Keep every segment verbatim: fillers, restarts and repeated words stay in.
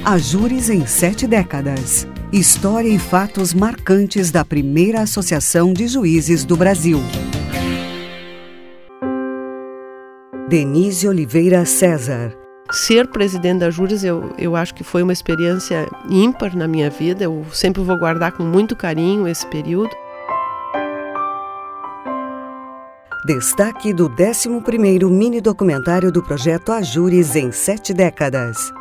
A Júris em Sete Décadas. História e fatos marcantes da primeira Associação de Juízes do Brasil. Denise Oliveira César. Ser presidente da Júris, eu, eu acho que foi uma experiência ímpar na minha vida. Eu sempre vou guardar com muito carinho esse período. Destaque do décimo primeiro mini-documentário do projeto A Júris em Sete Décadas.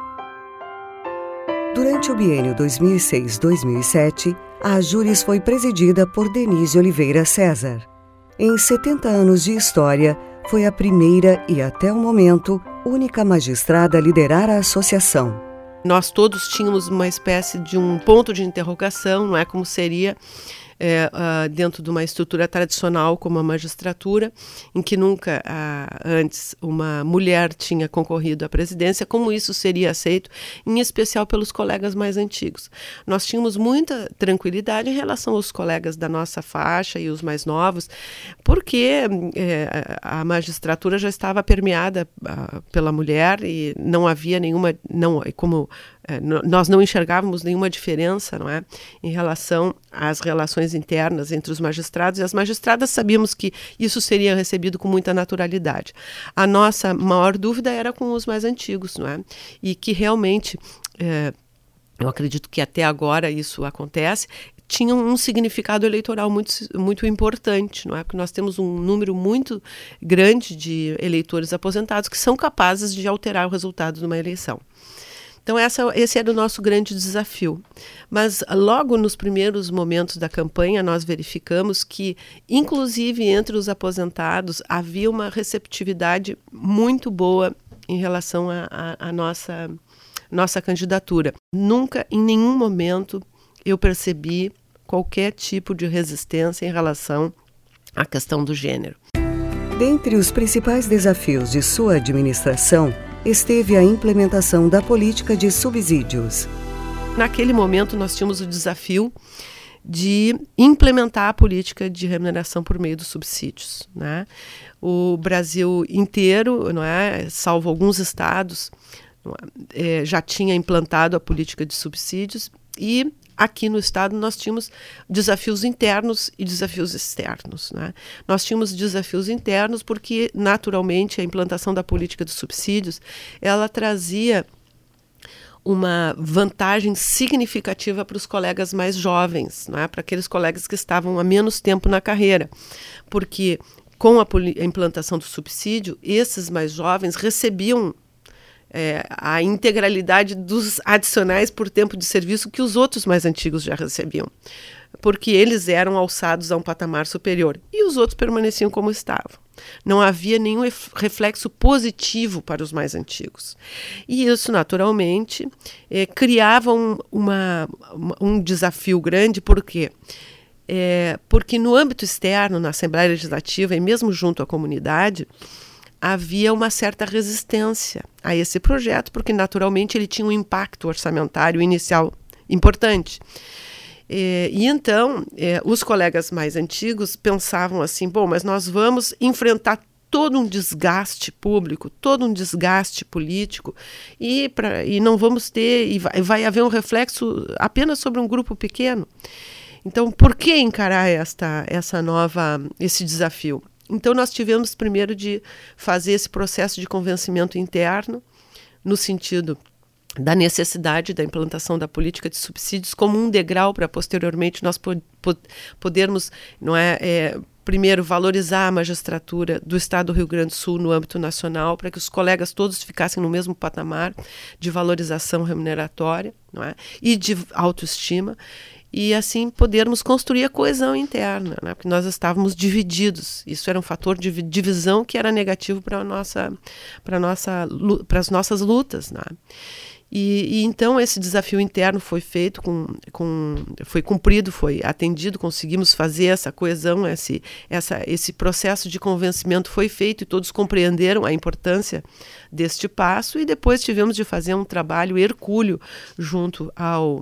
Durante o biênio dois mil e seis a dois mil e sete, a Júris foi presidida por Denise Oliveira César. Em setenta anos de história, foi a primeira e, até o momento, única magistrada a liderar a associação. Nós todos tínhamos uma espécie de um ponto de interrogação, não é, como seria é, uh, dentro de uma estrutura tradicional como a magistratura, em que nunca uh, antes uma mulher tinha concorrido à presidência, como isso seria aceito, em especial pelos colegas mais antigos. Nós tínhamos muita tranquilidade em relação aos colegas da nossa faixa e os mais novos, porque é, a magistratura já estava permeada uh, pela mulher e não havia nenhuma, não, como é, nós não enxergávamos nenhuma diferença, não é, em relação às relações internas entre os magistrados e as magistradas. Sabíamos que isso seria recebido com muita naturalidade. A nossa maior dúvida era com os mais antigos, não é, e que realmente, é, eu acredito que até agora isso acontece, tinham um significado eleitoral muito, muito importante, não é? Porque nós temos um número muito grande de eleitores aposentados que são capazes de alterar o resultado de uma eleição. Então essa, esse era o nosso grande desafio. Mas logo nos primeiros momentos da campanha nós verificamos que, inclusive entre os aposentados, havia uma receptividade muito boa em relação à nossa, nossa candidatura. Nunca, em nenhum momento, eu percebi qualquer tipo de resistência em relação à questão do gênero. Dentre os principais desafios de sua administração, esteve a implementação da política de subsídios. Naquele momento, nós tínhamos o desafio de implementar a política de remuneração por meio dos subsídios, né? O Brasil inteiro, não é, salvo alguns estados, não é, é, já tinha implantado a política de subsídios, e aqui no estado nós tínhamos desafios internos e desafios externos, né? Nós tínhamos desafios internos porque, naturalmente, a implantação da política de subsídios, ela trazia uma vantagem significativa para os colegas mais jovens, né? Para aqueles colegas que estavam há menos tempo na carreira, porque com a, a implantação do subsídio, esses mais jovens recebiam É, a integralidade dos adicionais por tempo de serviço que os outros mais antigos já recebiam, porque eles eram alçados a um patamar superior e os outros permaneciam como estavam. Não havia nenhum reflexo positivo para os mais antigos. E isso, naturalmente, é, criava um, uma, um desafio grande, por quê? É, porque no âmbito externo, na Assembleia Legislativa e mesmo junto à comunidade, havia uma certa resistência a esse projeto, porque naturalmente ele tinha um impacto orçamentário inicial importante. E, e então, eh, os colegas mais antigos pensavam assim, bom, mas nós vamos enfrentar todo um desgaste público, todo um desgaste político, e, pra, e não vamos ter, e vai, vai haver um reflexo apenas sobre um grupo pequeno. Então, por que encarar esta, essa nova, esse desafio? Então, nós tivemos primeiro de fazer esse processo de convencimento interno, no sentido da necessidade da implantação da política de subsídios como um degrau para, posteriormente, nós po- po- podermos, não é, é, primeiro, valorizar a magistratura do Estado do Rio Grande do Sul no âmbito nacional, para que os colegas todos ficassem no mesmo patamar de valorização remuneratória, não é, e de autoestima, e assim podermos construir a coesão interna, né? Porque nós estávamos divididos. Isso era um fator de divisão que era negativo para a nossa, para nossa, para as nossas lutas, né? E, e então esse desafio interno foi feito, com, com, foi cumprido, foi atendido, conseguimos fazer essa coesão, esse, essa, esse processo de convencimento foi feito e todos compreenderam a importância deste passo, e depois tivemos de fazer um trabalho hercúleo junto ao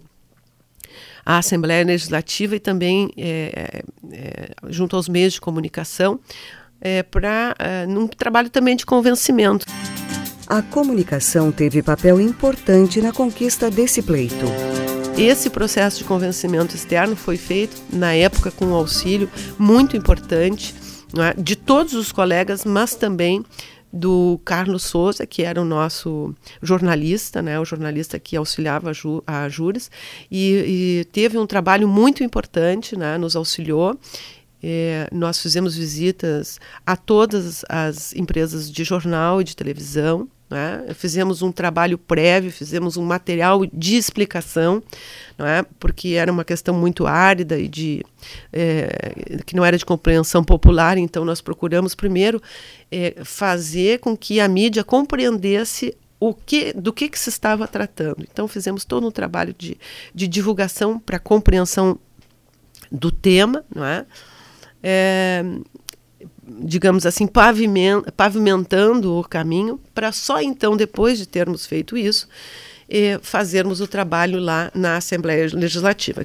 à Assembleia Legislativa e também é, é, junto aos meios de comunicação, é, para é, num trabalho também de convencimento. A comunicação teve papel importante na conquista desse pleito. Esse processo de convencimento externo foi feito, na época, com um auxílio muito importante, não é, de todos os colegas, mas também do Carlos Souza, que era o nosso jornalista, né, o jornalista que auxiliava a, Ju, a Júris, e, e teve um trabalho muito importante, né, nos auxiliou. É, nós fizemos visitas a todas as empresas de jornal e de televisão, né? Fizemos um trabalho prévio, fizemos um material de explicação, não é? Porque era uma questão muito árida e de, é, que não era de compreensão popular, então nós procuramos primeiro é, fazer com que a mídia compreendesse o que, do que, que se estava tratando. Então fizemos todo um trabalho de, de divulgação para compreensão do tema, não é? É, digamos assim, pavimentando o caminho, para só então, depois de termos feito isso, eh, fazermos o trabalho lá na Assembleia Legislativa.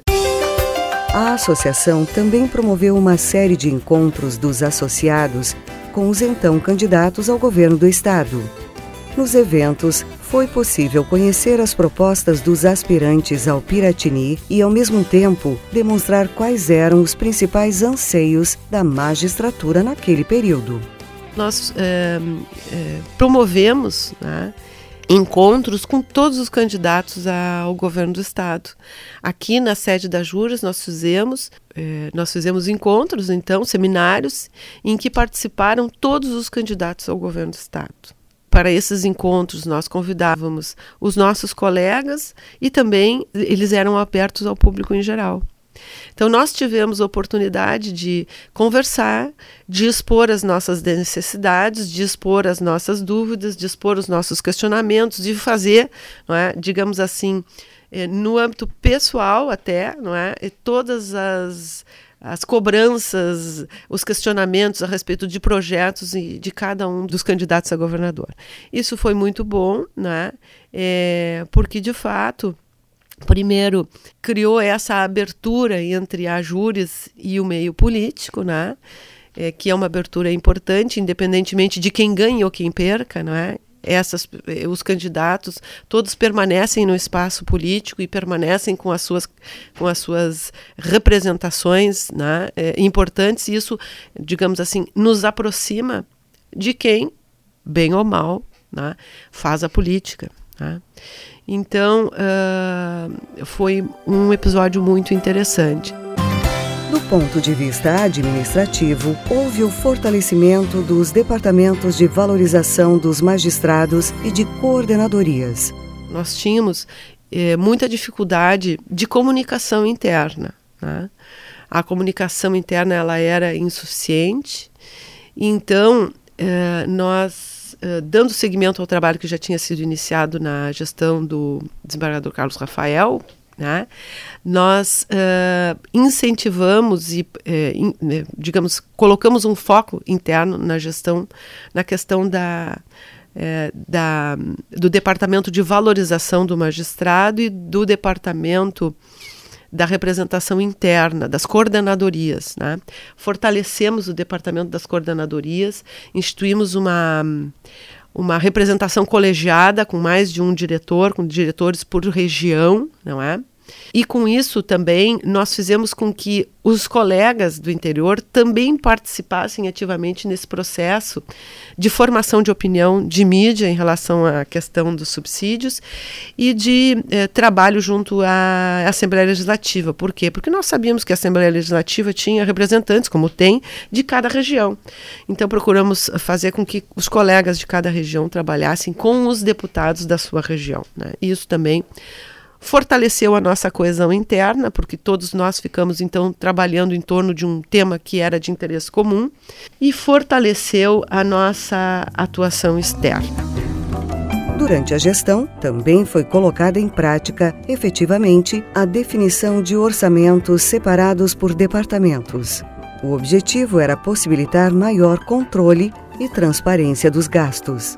A associação também promoveu uma série de encontros dos associados com os então candidatos ao governo do Estado. Nos eventos, foi possível conhecer as propostas dos aspirantes ao Piratini e, ao mesmo tempo, demonstrar quais eram os principais anseios da magistratura naquele período. Nós é, é, promovemos, né, encontros com todos os candidatos ao governo do Estado. Aqui na sede da Júris nós fizemos, é, nós fizemos encontros, então, seminários, em que participaram todos os candidatos ao governo do Estado. Para esses encontros, nós convidávamos os nossos colegas e também eles eram abertos ao público em geral. Então, nós tivemos a oportunidade de conversar, de expor as nossas necessidades, de expor as nossas dúvidas, de expor os nossos questionamentos, de fazer, não é, digamos assim, no âmbito pessoal até, não é, todas as... as cobranças, os questionamentos a respeito de projetos e de cada um dos candidatos a governador. Isso foi muito bom, né? É, porque, de fato, primeiro, criou essa abertura entre a Júris e o meio político, né? É, que é uma abertura importante, independentemente de quem ganhe ou quem perca, não é? Essas, os candidatos todos permanecem no espaço político e permanecem com as suas, com as suas representações, né, é, importantes, e isso, digamos assim, nos aproxima de quem, bem ou mal, né, faz a política, né. Então, uh, foi um episódio muito interessante. Do ponto de vista administrativo, houve o fortalecimento dos departamentos de valorização dos magistrados e de coordenadorias. Nós tínhamos eh, muita dificuldade de comunicação interna, né? A comunicação interna ela era insuficiente, então eh, nós, eh, dando seguimento ao trabalho que já tinha sido iniciado na gestão do desembargador Carlos Rafael, né? Nós uh, incentivamos e, uh, in, digamos, colocamos um foco interno na gestão, na questão da, uh, da, do departamento de valorização do magistrado e do departamento da representação interna, das coordenadorias, né? Fortalecemos o departamento das coordenadorias, instituímos uma... uma representação colegiada com mais de um diretor, com diretores por região, não é? E com isso também nós fizemos com que os colegas do interior também participassem ativamente nesse processo de formação de opinião de mídia em relação à questão dos subsídios e de eh, trabalho junto à Assembleia Legislativa. Por quê? Porque nós sabíamos que a Assembleia Legislativa tinha representantes, como tem, de cada região. Então procuramos fazer com que os colegas de cada região trabalhassem com os deputados da sua região, né? E isso também fortaleceu a nossa coesão interna, porque todos nós ficamos, então, trabalhando em torno de um tema que era de interesse comum, e fortaleceu a nossa atuação externa. Durante a gestão, também foi colocada em prática, efetivamente, a definição de orçamentos separados por departamentos. O objetivo era possibilitar maior controle e transparência dos gastos.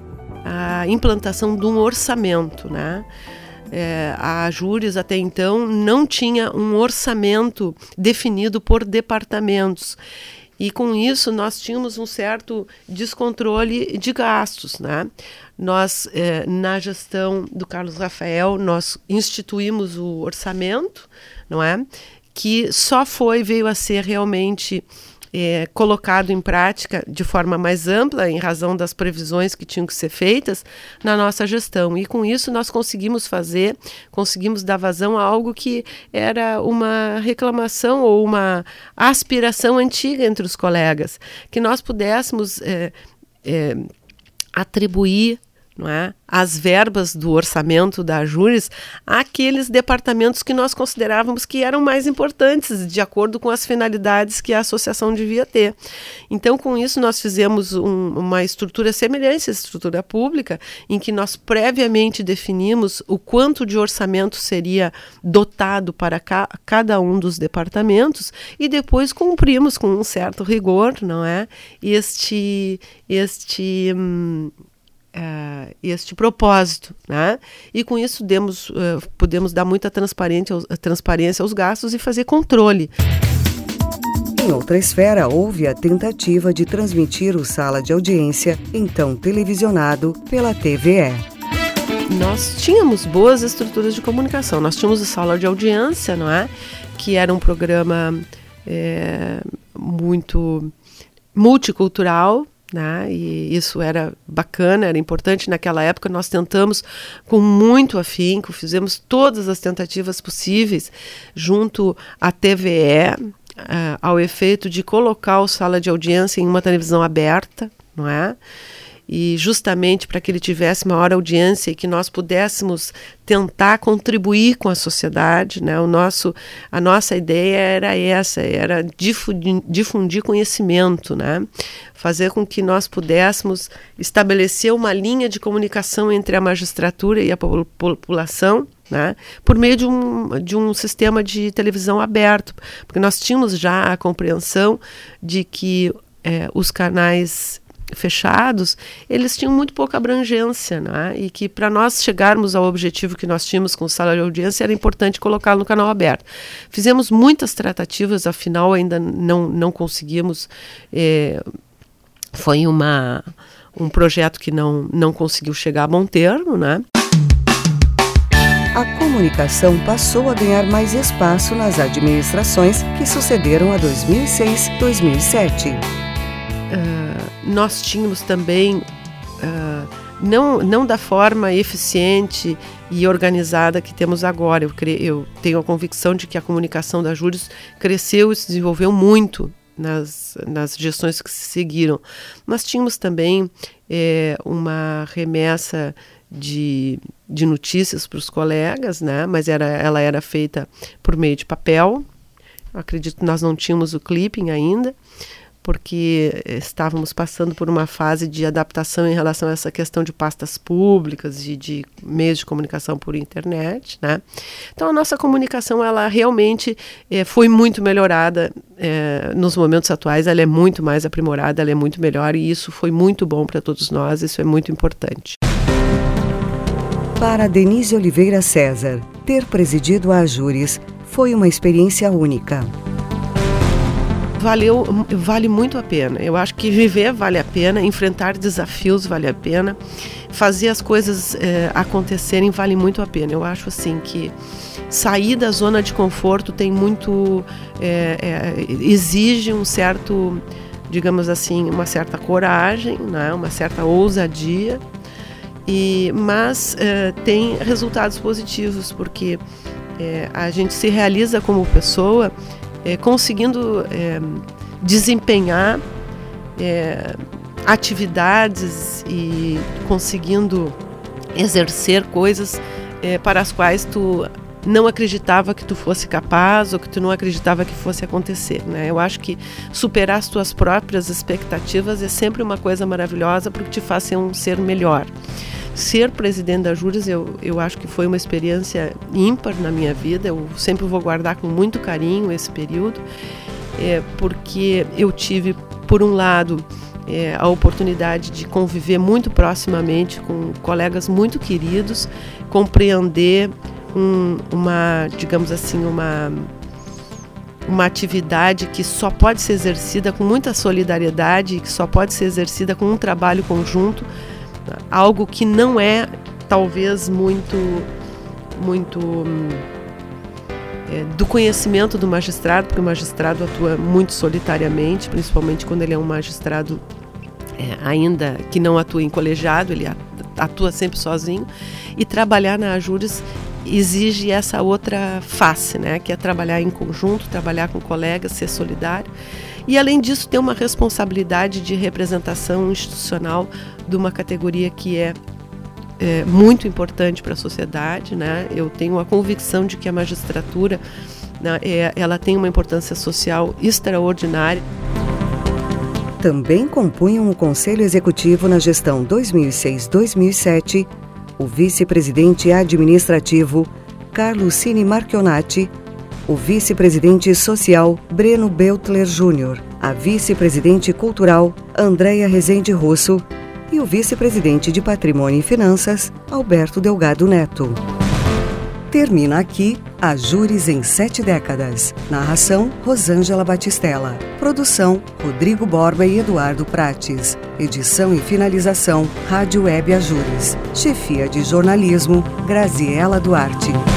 A implantação de um orçamento, né? É, a Júris até então não tinha um orçamento definido por departamentos E com isso nós tínhamos um certo descontrole de gastos, né? Nós, eh, na gestão do Carlos Rafael, nós instituímos o orçamento, não é? Que só foi, veio a ser realmente é, colocado em prática de forma mais ampla, em razão das previsões que tinham que ser feitas na nossa gestão. E com isso nós conseguimos fazer, conseguimos dar vazão a algo que era uma reclamação ou uma aspiração antiga entre os colegas, que nós pudéssemos é, é, atribuir, não é, as verbas do orçamento da AJURES àqueles departamentos que nós considerávamos que eram mais importantes, de acordo com as finalidades que a associação devia ter. Então, com isso, nós fizemos um, uma estrutura semelhante à estrutura pública, em que nós previamente definimos o quanto de orçamento seria dotado para ca- cada um dos departamentos e depois cumprimos com um certo rigor, não é, este... este hum, Uh, este propósito, né? E com isso demos, uh, podemos dar muita transparência aos, transparência aos gastos e fazer controle. Em outra esfera, houve a tentativa de transmitir o Sala de Audiência, então televisionado, pela T V E. Nós tínhamos boas estruturas de comunicação. Nós tínhamos o Sala de Audiência, não é? Que era um programa é, muito multicultural, né? E isso era bacana, era importante naquela época. Nós tentamos com muito afinco, fizemos todas as tentativas possíveis junto à T V E, uh, ao efeito de colocar o Sala de Audiência em uma televisão aberta, não é? E justamente para que ele tivesse maior audiência e que nós pudéssemos tentar contribuir com a sociedade, né? O nosso, a nossa ideia era essa, era difundir, difundir conhecimento, né? Fazer com que nós pudéssemos estabelecer uma linha de comunicação entre a magistratura e a população, né? Por meio de um, de um sistema de televisão aberto, porque nós tínhamos já a compreensão de que é, os canais fechados, eles tinham muito pouca abrangência, né? E que para nós chegarmos ao objetivo que nós tínhamos com o Sala de Audiência era importante colocá-lo no canal aberto. Fizemos muitas tratativas, afinal ainda não, não conseguimos, é, foi uma, um projeto que não, não conseguiu chegar a bom termo, né? A comunicação passou a ganhar mais espaço nas administrações que sucederam a dois mil e seis, dois mil e sete. Uh, nós tínhamos também, uh, não, não da forma eficiente e organizada que temos agora. Eu, cre- eu tenho a convicção de que a comunicação da AJURES cresceu e se desenvolveu muito nas, nas gestões que se seguiram. Nós tínhamos também é, uma remessa de, de notícias para os colegas, né? Mas era, ela era feita por meio de papel. Eu acredito que nós não tínhamos o clipping ainda, porque estávamos passando por uma fase de adaptação em relação a essa questão de pastas públicas e de meios de comunicação por internet, né? Então a nossa comunicação, ela realmente eh, foi muito melhorada eh, nos momentos atuais, ela é muito mais aprimorada, ela é muito melhor e isso foi muito bom para todos nós, isso é muito importante. Para Denise Oliveira César, ter presidido a AJURES foi uma experiência única. Valeu, vale muito a pena. Eu acho que viver vale a pena, enfrentar desafios vale a pena, fazer as coisas é, acontecerem vale muito a pena. Eu acho assim que sair da zona de conforto tem muito, é, é, exige um certo, digamos assim, uma certa coragem, né? Uma certa ousadia, e, mas é, tem resultados positivos, porque é, a gente se realiza como pessoa, É, conseguindo é, desempenhar é, atividades e conseguindo exercer coisas é, para as quais tu não acreditava que tu fosse capaz ou que tu não acreditava que fosse acontecer, né? Eu acho que superar as tuas próprias expectativas é sempre uma coisa maravilhosa, porque te faz ser um ser melhor. Ser presidente da AJURES, eu, eu acho que foi uma experiência ímpar na minha vida. Eu sempre vou guardar com muito carinho esse período, é, porque eu tive, por um lado, é, a oportunidade de conviver muito proximamente com colegas muito queridos, compreender um, uma, digamos assim, uma, uma atividade que só pode ser exercida com muita solidariedade, que só pode ser exercida com um trabalho conjunto, algo que não é talvez muito, muito é, do conhecimento do magistrado, porque o magistrado atua muito solitariamente, principalmente quando ele é um magistrado é, ainda que não atua em colegiado, ele atua sempre sozinho, e trabalhar na Ajures exige essa outra face, né, que é trabalhar em conjunto, trabalhar com colegas, ser solidário e, além disso, ter uma responsabilidade de representação institucional de uma categoria que é, é muito importante para a sociedade, né? Eu tenho a convicção de que a magistratura, né, é, ela tem uma importância social extraordinária. Também compunham o Conselho Executivo na gestão dois mil e seis a dois mil e sete o vice-presidente administrativo Carlos Cini Marchionati, o vice-presidente social Breno Beltler Júnior, a vice-presidente cultural Andréia Rezende Russo e o vice-presidente de Patrimônio e Finanças Alberto Delgado Neto. Termina aqui Ajures em Sete Décadas. Narração Rosângela Batistella. Produção Rodrigo Borba e Eduardo Prates. Edição e finalização Rádio Web Ajures. Chefia de jornalismo Graziela Duarte.